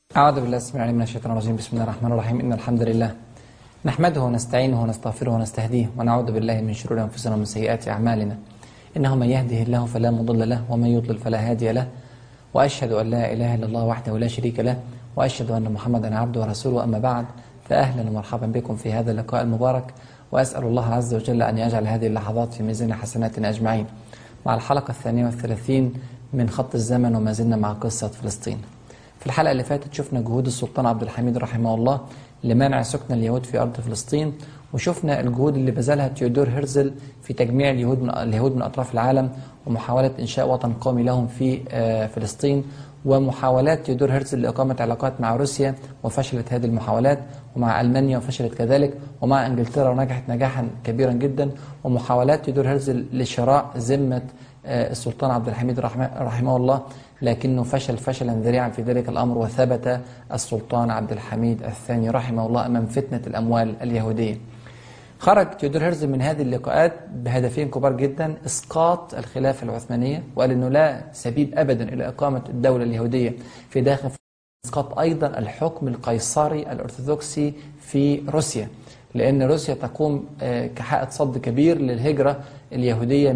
أعوذ بالله السميع العليم من الشيطان الرجيم. بسم الله الرحمن الرحيم. إن الحمد لله نحمده ونستعينه ونستغفره ونستهديه ونعوذ بالله من شرور أنفسنا ومن سيئات أعمالنا. إنه من يهده الله فلا مضل له ومن يضلل فلا هادي له، وأشهد أن لا إله إلا الله وحده لا شريك له، وأشهد أن محمدا عبده ورسوله. أما بعد، فأهلا ومرحبا بكم في هذا اللقاء المبارك، وأسأل الله عز وجل أن يجعل هذه اللحظات في ميزان حسناتنا أجمعين، مع الحلقة 32 من خط الزمن، وما زلنا مع قصة فلسطين. في الحلقة اللي فاتت شفنا جهود السلطان عبد الحميد رحمه الله لمنع سكن اليهود في أرض فلسطين، وشفنا الجهود اللي بذلها تيودور هرزل في تجميع اليهود من أطراف العالم ومحاولة إنشاء وطن قومي لهم في فلسطين، ومحاولات تيودور هرزل لإقامة علاقات مع روسيا وفشلت هذه المحاولات، ومع ألمانيا وفشلت كذلك، ومع إنجلترا ونجحت نجاحا كبيرا جدا، ومحاولات تيودور هرزل لشراء ذمة السلطان عبد الحميد رحمه الله، لكنه فشل فشلا ذريعا في ذلك الأمر، وثبت السلطان عبد الحميد الثاني رحمه الله أمام فتنة الأموال اليهودية. خرج تيودور هرزل من هذه اللقاءات بهدفين كبار جدا: إسقاط الخلافة العثمانية، وقال أنه لا سبيل أبدا إلى إقامة الدولة اليهودية في داخل، إسقاط أيضا الحكم القيصري الأرثوذكسي في روسيا، لأن روسيا تقوم كحائط صد كبير للهجرة اليهودية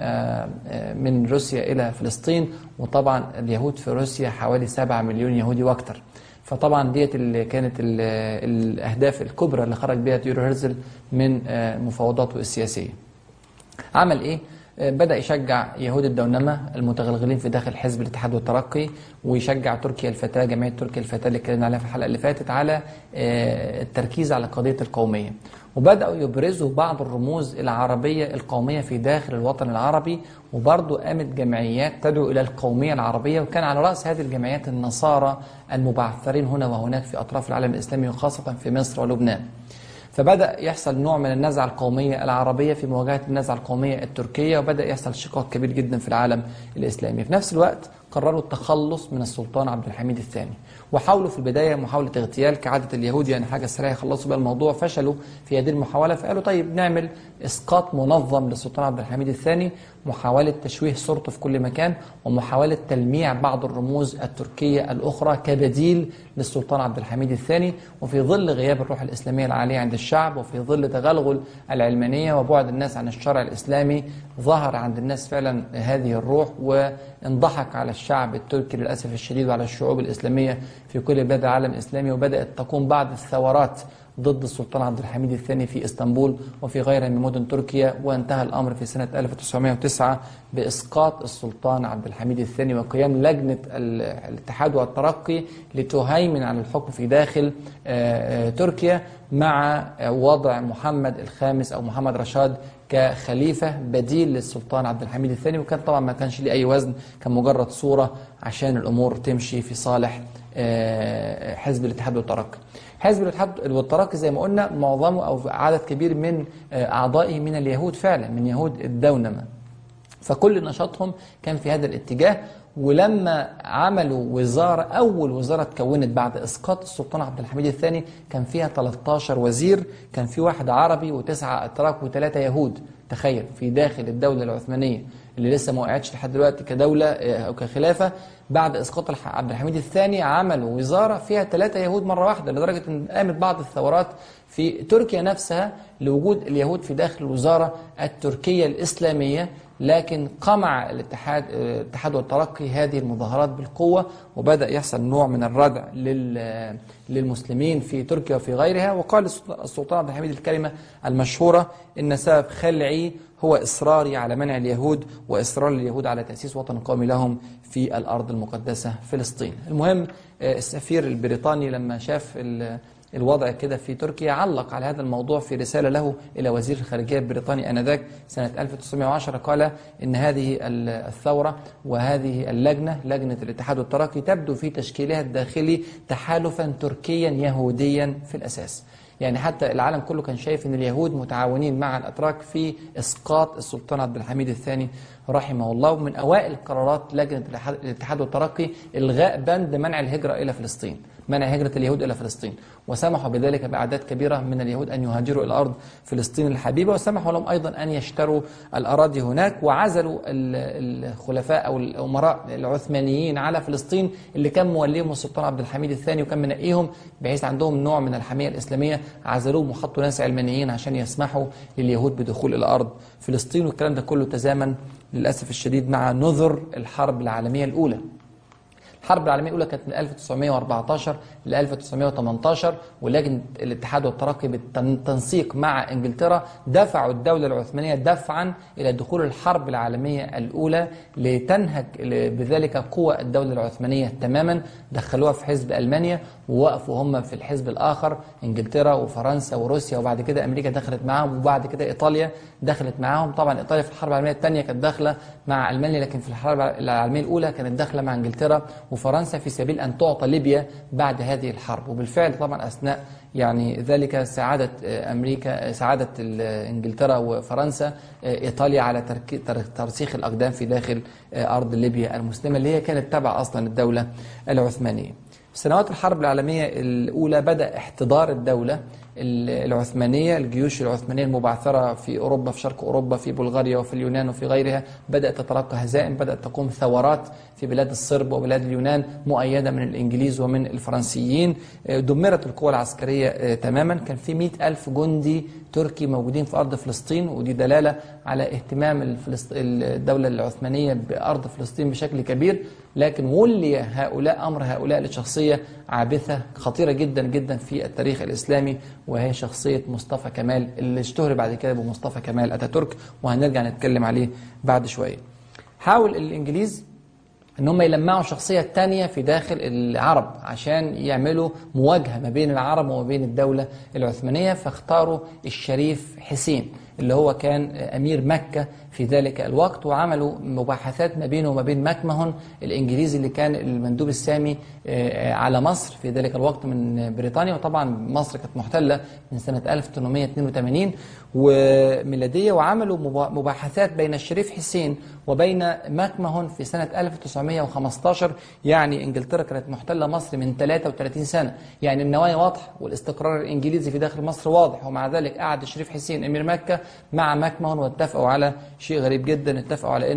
من روسيا إلى فلسطين، وطبعا اليهود في روسيا حوالي 7 مليون يهودي وأكثر. فطبعا ديت اللي كانت الأهداف الكبرى اللي خرج بها تيودور هرزل من مفاوضاته السياسية. عمل إيه؟ بدأ يشجع يهود الدونمة المتغلغلين في داخل حزب الاتحاد والترقي، ويشجع تركيا الفتاة، جمعية تركيا الفتاة اللي اتكلمنا عليها في الحلقة اللي فاتت، على التركيز على قضية القومية. وبدأوا يبرزوا بعض الرموز العربية القومية في داخل الوطن العربي، وبرضه قامت جمعيات تدعو إلى القومية العربية، وكان على رأس هذه الجمعيات النصارى المبعثرين هنا وهناك في أطراف العالم الإسلامي، وخاصة في مصر ولبنان. فبدأ يحصل نوع من النزعة القومية العربية في مواجهة النزعة القومية التركية، وبدأ يحصل شقاق كبير جدا في العالم الإسلامي. في نفس الوقت قرروا التخلص من السلطان عبد الحميد الثاني، وحاولوا في البداية محاولة اغتيال كعادة اليهود، يعني حاجة سريعة يخلصوا بها الموضوع. فشلوا في هذه المحاولة، فقالوا طيب نعمل إسقاط منظم للسلطان عبد الحميد الثاني، محاولة تشويه صورته في كل مكان، ومحاولة تلميع بعض الرموز التركية الأخرى كبديل للسلطان عبد الحميد الثاني. وفي ظل غياب الروح الإسلامية العالية عند الشعب، وفي ظل تغلغل العلمانية وبعد الناس عن الشرع الإسلامي، ظهر عند الناس فعلا هذه الروح، وانضحك على الشعب التركي للأسف الشديد وعلى الشعوب الإسلامية في كل بلاد العالم الإسلامي. وبدأت تقوم بعض الثورات ضد السلطان عبد الحميد الثاني في اسطنبول وفي غيرها من مدن تركيا، وانتهى الأمر في سنة 1909 بإسقاط السلطان عبد الحميد الثاني، وقيام لجنة الاتحاد والترقي لتهيمن على الحكم في داخل تركيا، مع وضع محمد الخامس أو محمد رشاد كخليفة بديل للسلطان عبد الحميد الثاني. وكان طبعا ما كانش ليه أي وزن، كان مجرد صورة عشان الأمور تمشي في صالح حزب الاتحاد والترقي. حزب الاتحاد والترقي زي ما قلنا معظمه أو عدد كبير من أعضائه من اليهود فعلا، من يهود الدونمة، فكل نشاطهم كان في هذا الاتجاه. ولما عملوا وزارة، أول وزارة تكونت بعد إسقاط السلطان عبد الحميد الثاني، كان فيها 13 وزير، كان في واحد عربي و9 أتراك و3 يهود. تخيل، في داخل الدولة العثمانية اللي لسه ما وقعتش لحد دلوقتي كدولة أو كخلافة، بعد إسقاط عبد الحميد الثاني عملوا وزارة فيها 3 يهود مرة واحدة، لدرجة أن قامت بعض الثورات في تركيا نفسها لوجود اليهود في داخل الوزارة التركية الإسلامية. لكن قمع الاتحاد والترقي هذه المظاهرات بالقوة، وبدأ يحصل نوع من الردع للمسلمين في تركيا وفي غيرها. وقال السلطان عبد الحميد الكلمة المشهورة: إن سبب خلعي هو إصراري على منع اليهود، وإصرار اليهود على تأسيس وطن قومي لهم في الأرض المقدسة فلسطين. المهم، السفير البريطاني لما شاف الوضع كده في تركيا علق على هذا الموضوع في رسالة له إلى وزير الخارجية البريطاني آنذاك سنة 1910. قال إن هذه الثورة وهذه لجنة الاتحاد والترقي تبدو في تشكيلها الداخلي تحالفا تركيا يهوديا في الأساس. يعني حتى العالم كله كان شايف أن اليهود متعاونين مع الأتراك في إسقاط السلطان عبد الحميد الثاني رحمه الله. ومن أوائل قرارات لجنة الاتحاد والترقي إلغاء بند منع الهجرة إلى فلسطين، منع هجرة اليهود إلى فلسطين، وسمحوا بذلك بأعداد كبيرة من اليهود أن يهاجروا إلى أرض فلسطين الحبيبة، وسمحوا لهم أيضا أن يشتروا الأراضي هناك، وعزلوا الخلفاء أو الأمراء العثمانيين على فلسطين اللي كان موليهم السلطان عبد الحميد الثاني وكان منقيهم بحيث عندهم نوع من الحمية الإسلامية، عزلوهم وحطوا ناس علمانيين عشان يسمحوا لليهود بدخول إلى أرض فلسطين. والكلام ده كله تزامن للأسف الشديد مع نذر الحرب العالمية الأولى. الحرب العالمية الأولى كانت من 1914 ل 1918، ولجنة الاتحاد والترقي بالتنسيق مع إنجلترا دفعوا الدولة العثمانية دفعا إلى دخول الحرب العالمية الأولى لتنهك بذلك قوى الدولة العثمانية تماما. دخلوها في حزب ألمانيا ووقفوا هم في الحزب الآخر، إنجلترا وفرنسا وروسيا، وبعد كده أمريكا دخلت معاهم، وبعد كده إيطاليا دخلت معاهم. طبعا إيطاليا في الحرب العالمية الثانية كانت داخلة مع ألمانيا، لكن في الحرب العالمية الأولى كانت داخلة مع إنجلترا وفرنسا في سبيل أن تعطى ليبيا بعد هذه الحرب. وبالفعل طبعا أثناء يعني ذلك ساعدت أمريكا، ساعدت إنجلترا وفرنسا إيطاليا على ترسيخ الأقدام في داخل أرض ليبيا المسلمة اللي هي كانت تبع أصلا الدولة العثمانية. في سنوات الحرب العالمية الأولى بدأ احتضار الدولة العثمانية، الجيوش العثمانية المبعثرة في أوروبا، في شرق أوروبا، في بلغاريا وفي اليونان وفي غيرها، بدأت تترقى هزائم، بدأت تقوم ثورات في بلاد الصرب وبلاد اليونان مؤيدة من الإنجليز ومن الفرنسيين. دمرت القوى العسكرية تماما. كان في 100,000 جندي تركي موجودين في أرض فلسطين، ودي دلالة على اهتمام الدولة العثمانية بأرض فلسطين بشكل كبير. لكن ولي أمر هؤلاء لشخصية عابثة خطيرة جدا جدا في التاريخ الإسلامي، وهي شخصية مصطفى كمال اللي اشتهر بعد كده بمصطفى كمال أتاتورك، وهنرجع نتكلم عليه بعد شوية. حاول الإنجليز ان هم يلمعوا شخصية تانية في داخل العرب عشان يعملوا مواجهة ما بين العرب وما بين الدولة العثمانية، فاختاروا الشريف حسين اللي هو كان أمير مكة في ذلك الوقت، وعملوا مباحثات ما بينه وما بين ماكمهون الإنجليزي اللي كان المندوب السامي على مصر في ذلك الوقت من بريطانيا. وطبعا مصر كانت محتلة من سنة 1882 وميلادية، وعملوا مباحثات بين الشريف حسين وبين ماكمهون في سنة 1915. يعني إنجلترا كانت محتلة مصر من 33 سنة، يعني النوايا واضحة والاستقرار الإنجليزي في داخل مصر واضح، ومع ذلك قعد الشريف حسين أمير مكة مع ماكمهون واتفقوا على شيء غريب جدا، اتفقوا على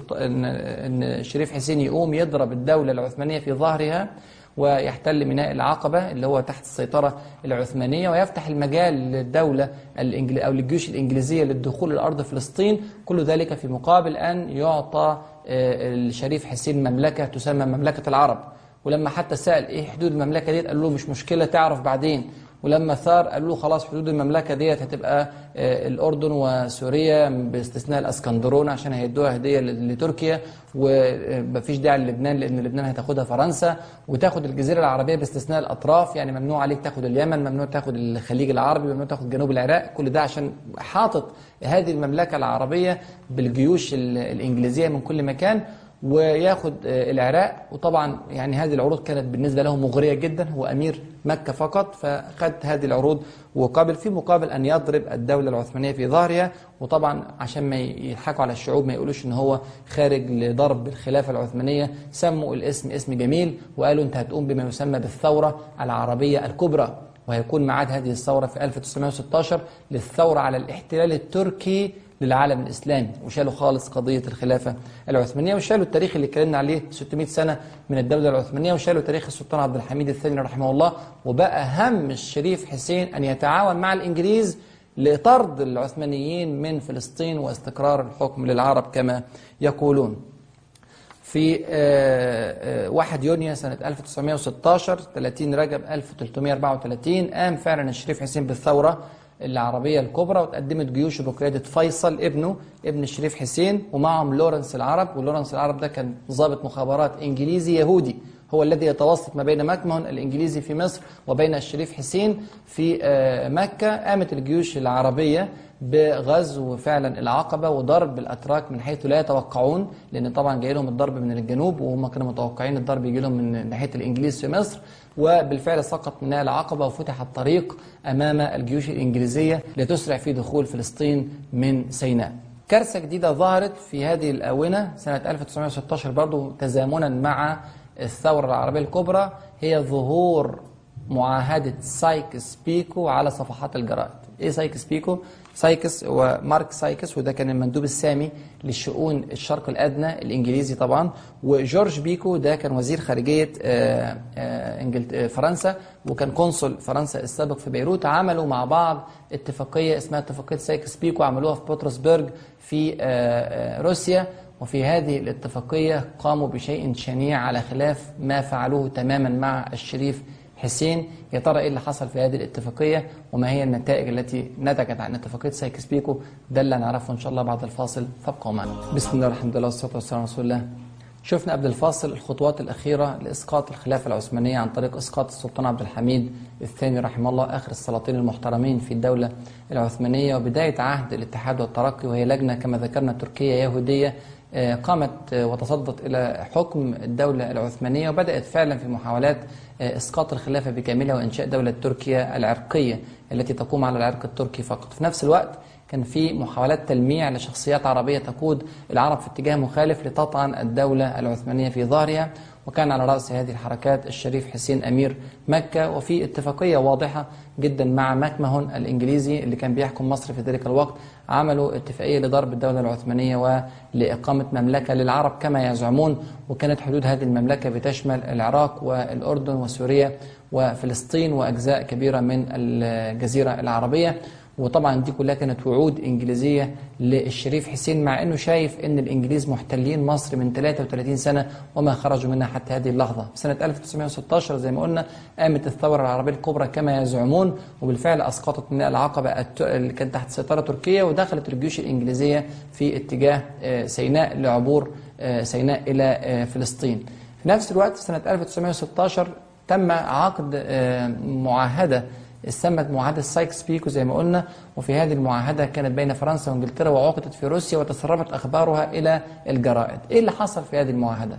ان الشريف حسين يقوم يضرب الدولة العثمانية في ظهرها ويحتل ميناء العقبة اللي هو تحت السيطرة العثمانية، ويفتح المجال للدولة أو للجيوش الإنجليزية للدخول إلى أرض فلسطين. كل ذلك في مقابل أن يعطى الشريف حسين مملكة تسمى مملكة العرب. ولما حتى سأل إيه حدود المملكة دي قال له مش مشكلة تعرف بعدين. ولما ثار قالوا له خلاص حدود المملكة ديت هتبقى الأردن وسوريا باستثناء الأسكندرون عشان هيدوها هدية لتركيا، ومفيش داعي للبنان لأن لبنان هتاخدها فرنسا، وتاخد الجزيرة العربية باستثناء الأطراف، يعني ممنوع عليك تاخد اليمن، ممنوع تاخد الخليج العربي، ممنوع تاخد جنوب العراق. كل ده عشان حاطط هذه المملكة العربية بالجيوش الإنجليزية من كل مكان، وياخد العراق. وطبعا يعني هذه العروض كانت بالنسبة له مغرية جدا، هو أمير مكة فقط، فخد هذه العروض وقابل في مقابل أن يضرب الدولة العثمانية في ظهرها. وطبعا عشان ما يضحكوا على الشعوب ما يقولوش إن هو خارج لضرب الخلافة العثمانية، سموا الاسم اسم جميل وقالوا أنت هتقوم بما يسمى بالثورة العربية الكبرى، وهيكون ميعاد هذه الثورة في 1916 للثورة على الاحتلال التركي للعالم الإسلامي. وشالوا خالص قضية الخلافة العثمانية، وشالوا التاريخ اللي اتكلمنا عليه 600 سنة من الدولة العثمانية، وشالوا تاريخ السلطان عبد الحميد الثاني رحمه الله. وبقى هم الشريف حسين أن يتعاون مع الإنجليز لطرد العثمانيين من فلسطين واستقرار الحكم للعرب كما يقولون. في 1 يونيو سنة 1916 30 رجب 1334 قام فعلا الشريف حسين بالثورة العربية الكبرى، وتقدمت جيوشه بقيادة فيصل ابن الشريف حسين، ومعهم لورنس العرب. ولورنس العرب ده كان ضابط مخابرات إنجليزي يهودي، هو الذي يتوسط ما بين ماكمهون الإنجليزي في مصر وبين الشريف حسين في مكة. قامت الجيوش العربية بغزو فعلا العقبة وضرب الأتراك من حيث لا يتوقعون، لأن طبعا جاي لهم الضرب من الجنوب وهم كانوا متوقعين الضرب يجي لهم من ناحية الإنجليز في مصر. وبالفعل سقط ميناء العقبة وفتح الطريق أمام الجيوش الإنجليزية لتسرع في دخول فلسطين من سيناء. كارثة جديدة ظهرت في هذه الآونة سنة 1916 برضو تزامنا مع الثورة العربية الكبرى، هي ظهور معاهدة سايكس بيكو على صفحات الجرائد. ايه سايكس بيكو؟ سايكس هو مارك سايكس، وده كان المندوب السامي للشؤون الشرق الأدنى الإنجليزي طبعا، وجورج بيكو ده كان وزير خارجية فرنسا، وكان قنصل فرنسا السابق في بيروت. عملوا مع بعض اتفاقية اسمها اتفاقية سايكس بيكو، عملوها في بطرسبرغ في روسيا. وفي هذه الاتفاقية قاموا بشيء شنيع على خلاف ما فعلوه تماما مع الشريف حسين. يا ترى ايه اللي حصل في هذه الاتفاقية وما هي النتائج التي نتجت عن اتفاقية سايكس بيكو؟ ده اللي هنعرفه ان شاء الله بعد الفاصل، فابقوا معنا. بسم الله الحمد لله والصلاة والسلام على رسول الله. شفنا قبل الفاصل الخطوات الأخيرة لإسقاط الخلافة العثمانية عن طريق إسقاط السلطان عبد الحميد الثاني رحمه الله، آخر السلاطين المحترمين في الدولة العثمانية، وبداية عهد الاتحاد والترقي، وهي لجنة كما ذكرنا تركية يهودية قامت وتصدت إلى حكم الدولة العثمانية، وبدأت فعلا في محاولات إسقاط الخلافة بكاملها وإنشاء دولة تركيا العرقية التي تقوم على العرق التركي فقط. في نفس الوقت كان في محاولات تلميع لشخصيات عربية تقود العرب في اتجاه مخالف لتطعن الدولة العثمانية في ظهرها، وكان على رأس هذه الحركات الشريف حسين أمير مكة. وفي اتفاقية واضحة جدا مع ماكمهون الإنجليزي اللي كان بيحكم مصر في ذلك الوقت، عملوا اتفاقية لضرب الدولة العثمانية ولإقامة مملكة للعرب كما يزعمون، وكانت حدود هذه المملكة بتشمل العراق والأردن وسوريا وفلسطين وأجزاء كبيرة من الجزيرة العربية. وطبعا دي كلها كانت وعود إنجليزية للشريف حسين، مع أنه شايف أن الإنجليز محتلين مصر من 33 سنة وما خرجوا منها حتى هذه اللحظة. في سنة 1916 زي ما قلنا قامت الثورة العربية الكبرى كما يزعمون، وبالفعل أسقطت ميناء العقبة اللي كانت تحت سيطرة تركيا، ودخلت الجيوش الإنجليزية في اتجاه سيناء لعبور سيناء إلى فلسطين. في نفس الوقت في سنة 1916 تم عقد معاهدة استمت معاهدة سايكس بيكو زي ما قلنا، وفي هذه المعاهدة كانت بين فرنسا وانجلترا، وعقدت في روسيا وتسربت أخبارها إلى الجرائد. إيه اللي حصل في هذه المعاهدة؟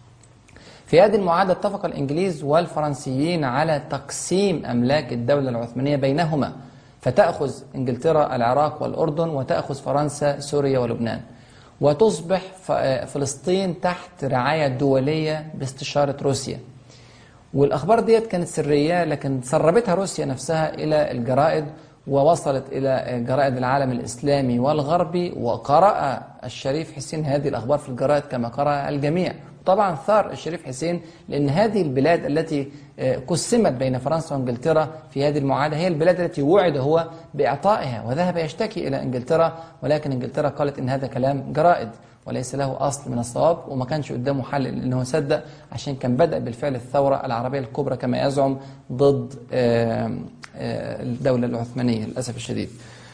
في هذه المعاهدة اتفق الإنجليز والفرنسيين على تقسيم أملاك الدولة العثمانية بينهما، فتأخذ انجلترا العراق والأردن، وتأخذ فرنسا سوريا ولبنان، وتصبح فلسطين تحت رعاية دولية باستشارة روسيا. والأخبار ديت كانت سرية، لكن سربتها روسيا نفسها إلى الجرائد، ووصلت إلى جرائد العالم الإسلامي والغربي، وقرأ الشريف حسين هذه الأخبار في الجرائد كما قرأ الجميع. طبعا ثار الشريف حسين، لأن هذه البلاد التي قسمت بين فرنسا وانجلترا في هذه المعاهدة هي البلاد التي وعد هو بإعطائها، وذهب يشتكي إلى انجلترا، ولكن انجلترا قالت إن هذا كلام جرائد وليس له أصل من الصواب، وما كانش قدامه حل لأنه صدق، عشان كان بدأ بالفعل الثورة العربية الكبرى كما يزعم ضد الدولة العثمانية للأسف الشديد.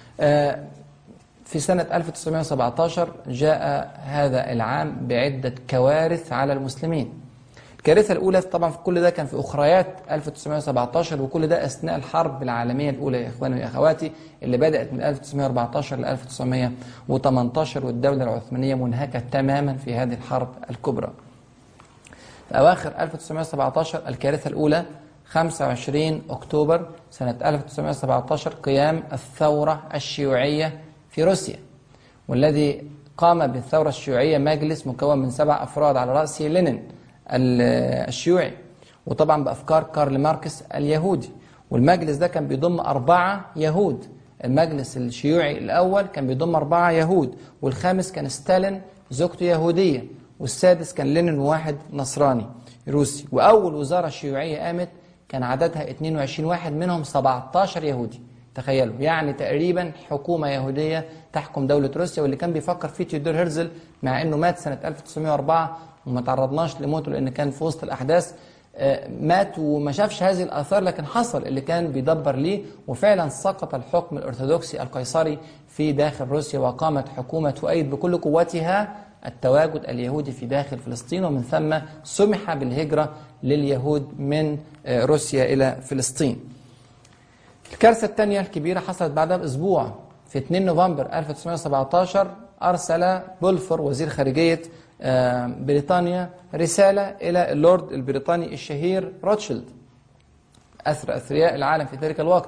في سنة 1917 جاء هذا العام بعدة كوارث على المسلمين. الكارثة الأولى طبعا في كل ده كان في أخريات 1917، وكل ده أثناء الحرب العالمية الأولى يا إخواني وأخواتي، اللي بدأت من 1914 ل 1918، والدولة العثمانية منهكة تماما في هذه الحرب الكبرى. في أواخر 1917 الكارثة الأولى 25 أكتوبر سنة 1917 قيام الثورة الشيوعية في روسيا، والذي قام بالثورة الشيوعية مجلس مكون من 7 أفراد على رأسه لينين الشيوعي، وطبعا بأفكار كارل ماركس اليهودي. والمجلس ده كان بيضم 4 يهود. المجلس الشيوعي الأول كان بيضم 4 يهود، والخامس كان ستالين زوجته يهودية، والسادس كان لينين واحد نصراني روسي. وأول وزارة شيوعية قامت كان عددها 22 واحد، منهم 17 يهودي. تخيلوا، يعني تقريبا حكومة يهودية تحكم دولة روسيا، واللي كان بيفكر فيه تيودور هيرزل، مع انه مات سنة 1904 وما تعرضناش لموته لان كان في وسط الاحداث، مات وما شافش هذه الآثار، لكن حصل اللي كان بيدبر ليه، وفعلا سقط الحكم الأرثوذكسي القيصري في داخل روسيا، وقامت حكومة تؤيد بكل قوتها التواجد اليهودي في داخل فلسطين، ومن ثم سمح بالهجرة لليهود من روسيا إلى فلسطين. الكارثة الثانية الكبيرة حصلت بعدها بأسبوع. في 2 نوفمبر 1917 أرسل بولفور وزير خارجية بريطانيا رسالة إلى اللورد البريطاني الشهير روتشيلد، أثرياء العالم في ذلك الوقت،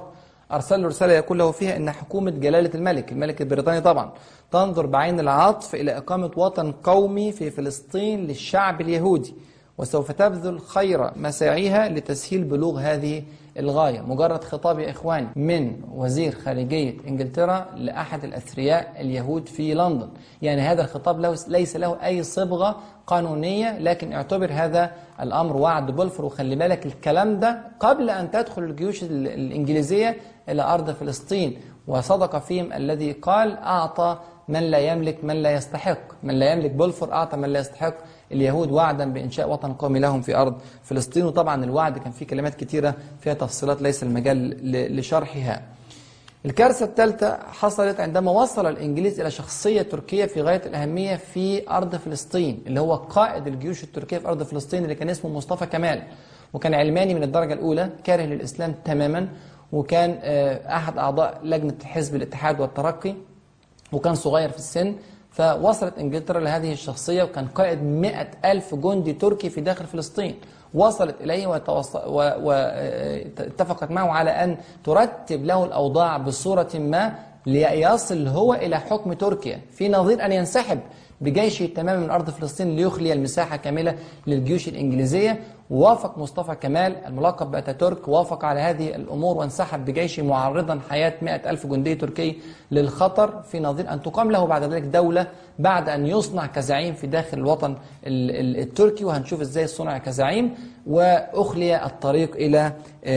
أرسل له رسالة يقول له فيها إن حكومة جلالة الملك البريطاني طبعا تنظر بعين العطف إلى إقامة وطن قومي في فلسطين للشعب اليهودي، وسوف تبذل خير مساعيها لتسهيل بلوغ هذه الغاية. مجرد خطاب يا إخواني من وزير خارجية إنجلترا لأحد الأثرياء اليهود في لندن، يعني هذا الخطاب ليس له أي صبغة قانونية، لكن اعتبر هذا الأمر وعد بلفور. وخلي بالك الكلام ده قبل أن تدخل الجيوش الإنجليزية إلى أرض فلسطين، وصدق فيهم الذي قال أعطى من لا يملك من لا يستحق، من لا يملك بلفور أعطى من لا يستحق اليهود وعدا بإنشاء وطن قومي لهم في أرض فلسطين. وطبعا الوعد كان فيه كلمات كتيرة فيها تفصيلات ليس المجال لشرحها. الكارثة الثالثة حصلت عندما وصل الإنجليز إلى شخصية تركية في غاية الأهمية في أرض فلسطين، اللي هو قائد الجيوش التركية في أرض فلسطين اللي كان اسمه مصطفى كمال، وكان علماني من الدرجة الأولى، كاره للإسلام تماما، وكان أحد أعضاء لجنة حزب الاتحاد والترقي، وكان صغير في السن. فوصلت إنجلترا لهذه الشخصية، وكان قائد 100,000 جندي تركي في داخل فلسطين. وصلت إليه واتفقت معه على أن ترتب له الأوضاع بصورة ما ليصل هو إلى حكم تركيا، في نظير أن ينسحب بجيشه تماما من أرض فلسطين ليخلي المساحة كاملة للجيوش الإنجليزية. ووافق مصطفى كمال الملقب بأتاتورك، وافق على هذه الأمور وانسحب بجيشه معرضا حياة 100,000 جندي تركي للخطر، في نظير أن تقام له بعد ذلك دولة بعد أن يصنع كزعيم في داخل الوطن التركي، وهنشوف إزاي صنع كزعيم. وأخلي الطريق إلى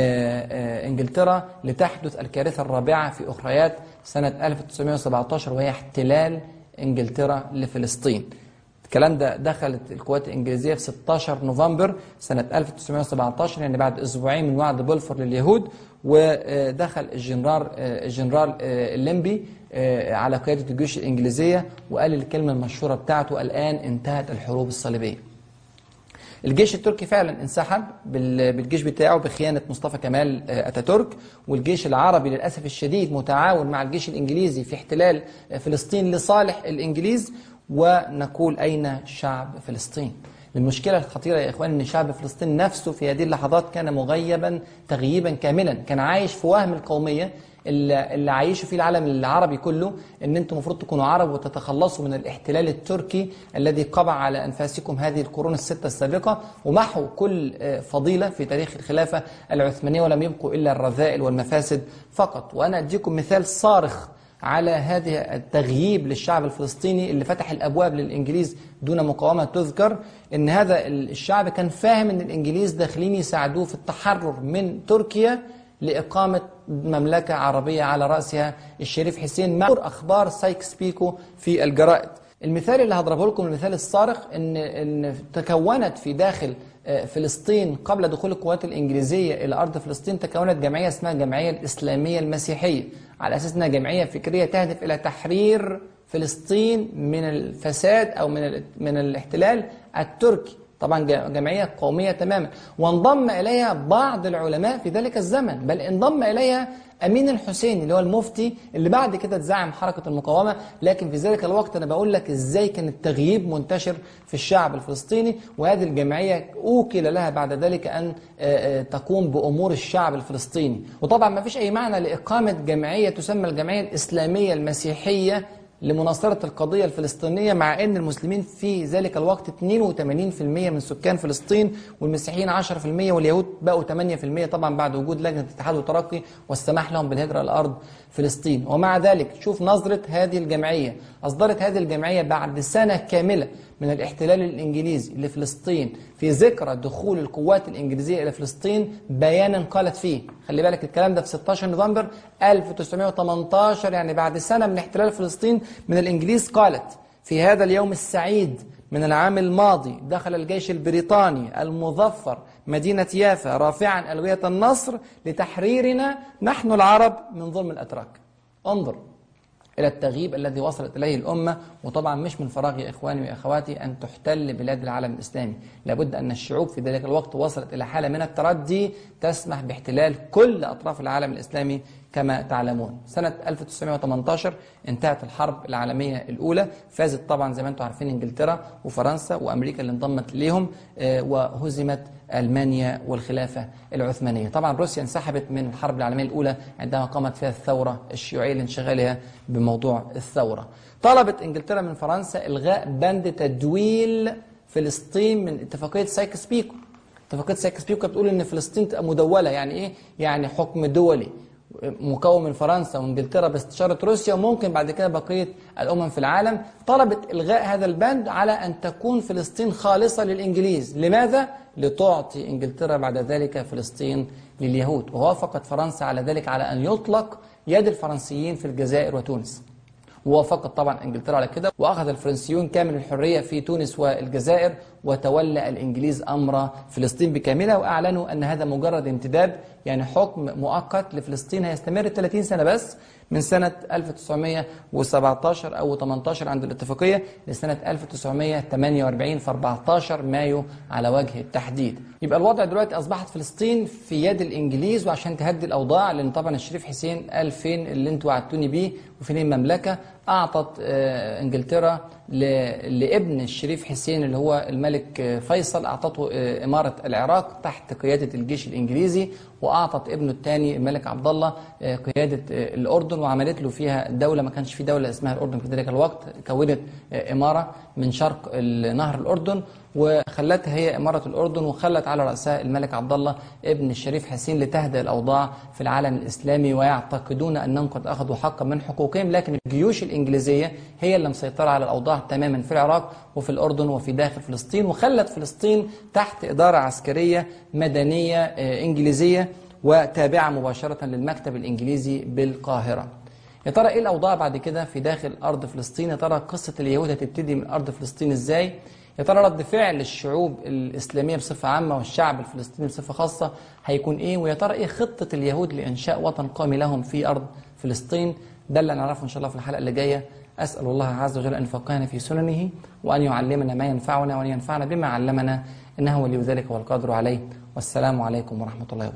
إنجلترا لتحدث الكارثة الرابعة في أخريات سنة 1917، وهي احتلال إنجلترا لفلسطين. الكلام ده دخلت القوات الإنجليزية في 16 نوفمبر سنة 1917، يعني بعد أسبوعين من وعد بلفور لليهود. ودخل الجنرال الليمبي على قيادة الجيوش الإنجليزية، وقال الكلمة المشهورة بتاعته: الآن انتهت الحروب الصليبية. الجيش التركي فعلا انسحب بالجيش بتاعه بخيانة مصطفى كمال أتاتورك، والجيش العربي للأسف الشديد متعاون مع الجيش الإنجليزي في احتلال فلسطين لصالح الإنجليز. ونقول أين شعب فلسطين؟ المشكلة الخطيرة يا إخوان أن شعب فلسطين نفسه في هذه اللحظات كان مغيبا تغييبا كاملا، كان عايش في وهم القومية اللي عايشوا فيه العالم العربي كله، ان انتم المفروض تكونوا عرب وتتخلصوا من الاحتلال التركي الذي قبع على انفاسكم هذه القرون الستة السابقة، ومحوا كل فضيلة في تاريخ الخلافة العثمانية، ولم يبقوا إلا الرذائل والمفاسد فقط. وأنا أديكم مثال صارخ على هذه التغييب للشعب الفلسطيني اللي فتح الأبواب للإنجليز دون مقاومة تذكر. إن هذا الشعب كان فاهم إن الإنجليز داخلين يساعدوه في التحرر من تركيا لإقامة مملكة عربية على رأسها الشريف حسين، مع أخبار سايكس بيكو في الجرائد. المثال اللي هضربه لكم المثال الصارخ إن تكونت في داخل فلسطين قبل دخول القوات الإنجليزية إلى أرض فلسطين، تكونت جمعية اسمها الجمعية الإسلامية المسيحية، على أساس أنها جمعية فكرية تهدف إلى تحرير فلسطين من الفساد أو من الاحتلال التركي. طبعا جمعية قومية تماما، وانضم إليها بعض العلماء في ذلك الزمن، بل انضم إليها أمين الحسيني اللي هو المفتي اللي بعد كده تزعم حركة المقاومة. لكن في ذلك الوقت أنا بقول لك إزاي كان التغييب منتشر في الشعب الفلسطيني، وهذه الجمعية أوكل لها بعد ذلك أن تقوم بأمور الشعب الفلسطيني. وطبعا ما فيش أي معنى لإقامة جمعية تسمى الجمعية الإسلامية المسيحية لمناصرة القضية الفلسطينية، مع أن المسلمين في ذلك الوقت 82% من سكان فلسطين، والمسيحيين 10%، واليهود بقوا 8% طبعا بعد وجود لجنة الاتحاد والترقي والسماح لهم بالهجرة لأرض فلسطين. ومع ذلك شوف نظرة هذه الجمعية، أصدرت هذه الجمعية بعد سنة كاملة من الاحتلال الإنجليزي لفلسطين في ذكرى دخول القوات الإنجليزية إلى فلسطين بيانا قالت فيه، خلي بالك الكلام ده في 16 نوفمبر 1918، يعني بعد سنة من احتلال فلسطين من الإنجليز، قالت: في هذا اليوم السعيد من العام الماضي دخل الجيش البريطاني المظفر مدينة يافا رافعا ألوية النصر لتحريرنا نحن العرب من ظلم الأتراك. انظر إلى التغييب الذي وصلت إليه الأمة. وطبعا مش من فراغ يا إخواني وأخواتي أن تحتل بلاد العالم الإسلامي، لابد أن الشعوب في ذلك الوقت وصلت إلى حالة من التردي تسمح باحتلال كل أطراف العالم الإسلامي كما تعلمون. سنة 1918 انتهت الحرب العالمية الأولى، فازت طبعا زي ما انتم عارفين إنجلترا وفرنسا وأمريكا اللي انضمت ليهم، وهزمت ألمانيا والخلافة العثمانية. طبعا روسيا انسحبت من الحرب العالمية الأولى عندما قامت فيها الثورة الشيوعية لانشغالها بموضوع الثورة. طلبت إنجلترا من فرنسا إلغاء بند تدويل فلسطين من اتفاقية سايكس بيكو. اتفاقية سايكس بيكو بتقول إن فلسطين تبقى مدولة، يعني إيه؟ يعني حكم دولي مكون من فرنسا وانجلترا باستشارة روسيا وممكن بعد كده بقية الأمم في العالم. طلبت إلغاء هذا البند على أن تكون فلسطين خالصة للإنجليز. لماذا؟ لتعطي إنجلترا بعد ذلك فلسطين لليهود. ووافقت فرنسا على ذلك، على أن يطلق يد الفرنسيين في الجزائر وتونس. ووافقت طبعا انجلترا على كده، واخذ الفرنسيون كامل الحريه في تونس والجزائر، وتولى الانجليز امر فلسطين بكاملها، واعلنوا ان هذا مجرد امتداد، يعني حكم مؤقت لفلسطين هيستمر 30 سنه بس، من سنه 1917 او 18 عند الاتفاقيه لسنه 1948 في 14 مايو على وجه التحديد. يبقى الوضع دلوقتي اصبحت فلسطين في يد الانجليز، وعشان تهدي الاوضاع، لان طبعا الشريف حسين قال فين اللي انتوا وعدتوني بيه وفين المملكه، اعطت انجلترا لابن الشريف حسين اللي هو الملك فيصل، اعطته اماره العراق تحت قياده الجيش الانجليزي، واعطت ابنه الثاني الملك عبد الله قياده الاردن، وعملت له فيها دوله. ما كانش في دوله اسمها الاردن في ذلك الوقت، كونت اماره من شرق نهر الاردن وخلتها هي اماره الاردن، وخلت على راسها الملك عبد الله ابن الشريف حسين لتهدئ الاوضاع في العالم الاسلامي، ويعتقدون انهم قد اخذوا حقا من حقوقهم، لكن الجيوش الانجليزيه هي اللي مسيطره على الاوضاع تماما في العراق وفي الاردن وفي داخل فلسطين، وخلت فلسطين تحت اداره عسكريه مدنيه انجليزيه وتابعه مباشره للمكتب الانجليزي بالقاهره. يا ترى ايه الاوضاع بعد كده في داخل ارض فلسطين؟ يا ترى قصه اليهود هتبتدي من ارض فلسطين ازاي؟ يا ترى رد فعل الشعوب الاسلاميه بصفه عامه والشعب الفلسطيني بصفه خاصه هيكون ايه؟ ويا ترى ايه خطه اليهود لانشاء وطن قومي لهم في ارض فلسطين؟ ده اللي نعرفه ان شاء الله في الحلقه اللي جايه. اسال الله عز وجل ان يفقهنا في سننه، وان يعلمنا ما ينفعنا، وان ينفعنا بما علمنا، انه ولي ذلك والقادر عليه. والسلام عليكم ورحمه الله وبركاته.